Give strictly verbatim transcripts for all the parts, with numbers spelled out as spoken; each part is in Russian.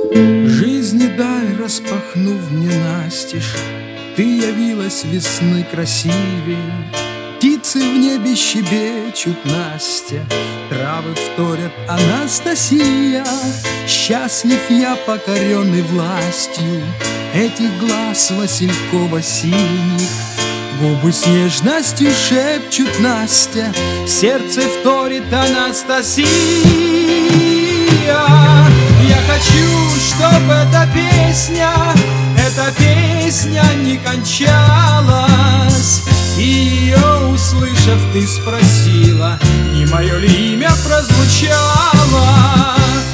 Жизни дай, распахнув мне настежь, ты явилась весны красивей. Птицы в небе щебечут, Настя, травы вторят, Анастасия. Счастлив я, покоренный властью этих глаз васильково-синих. Губы с нежностью шепчут, Настя, сердце вторит, Анастасия. Я хочу, чтобы эта песня, эта песня не кончалась. И ее услышав, ты спросила, не мое ли имя прозвучало.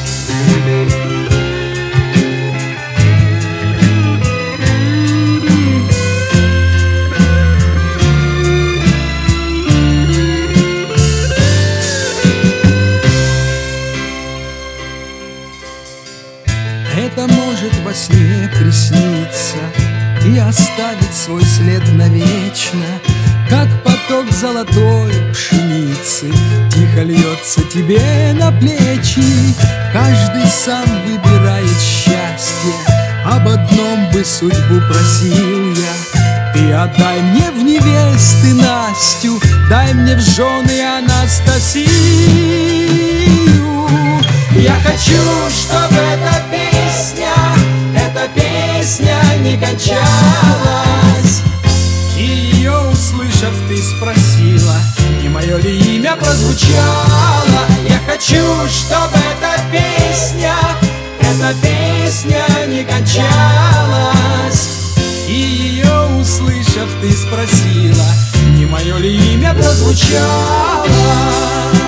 Это может во сне присниться и оставить свой след навечно, как поток золотой пшеницы тихо льется тебе на плечи. Каждый сам выбирает счастье, об одном бы судьбу просил я. Ты отдай мне в невесты Настю, дай мне в жены Анастасию. Я хочу, чтобы эта песня, эта песня не кончалась. И ее услышав, ты спросила, не мое ли имя прозвучало. Я хочу, чтобы эта песня, эта песня не кончалась. И ее услышав, ты спросила, не мое ли имя прозвучало.